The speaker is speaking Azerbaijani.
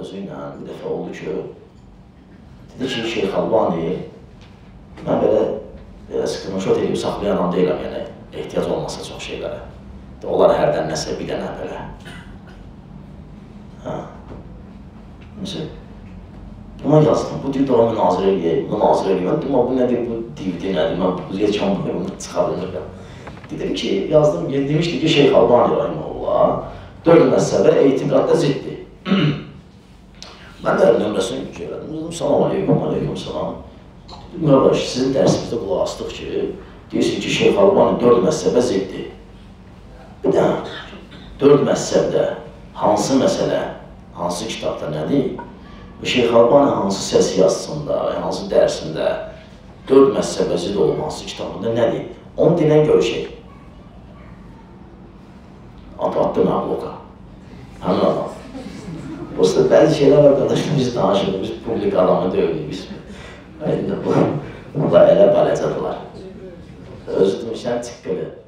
özü ilə bir dəfə oldu ki, dedi ki, Şeyx Albani, mən belə screenshot edib saxlayan adam deyiləm, yəni ehtiyac olmasa çox şeylərə. Onlar hərdən nəsə bir dənə belə. Məsələn, buna yazdım, bu deyir, daha münazirə eləyək, mən dedim, bu nədir, bu DVD nədir, mən bu yetkan bunu çıxa bilmirəm. Dedim ki, yazdım, demişdi ki, Şeyx Albani Rahiməhullah 4 məzhəbə etiqadda ziddir. Mən də nömrəsini söylədim, dedim, salam aleykum, salam. Dedim, sizin dərsimizdə qulaq astıq ki, deyirsin ki, Şeyx Albani 4 məzhəbə ziddir. Bir də 4 məzhəbdə hansı məsələ, hansı kitabda nədir? Şeyx Albani hansı səs yazısında, hansı dərsində 4 məzhəbə zid olub hansı kitabında nədir? Onu dinən görüşək. Atdı mən bloka. Həmin adam. Prosta bəzi şeylər arkadaşlar biz danışırıq, biz publik adamı deyildik biz. Bunlar elə bələcədirlər. Özü demişəm, çıqqılı.